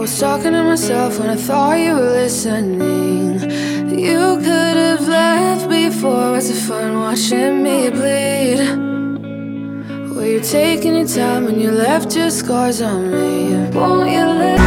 was talking to myself when I thought you were listening. You could have left before. Was it fun watching me bleed? Were you taking your time when you left your scars on me? Won't you let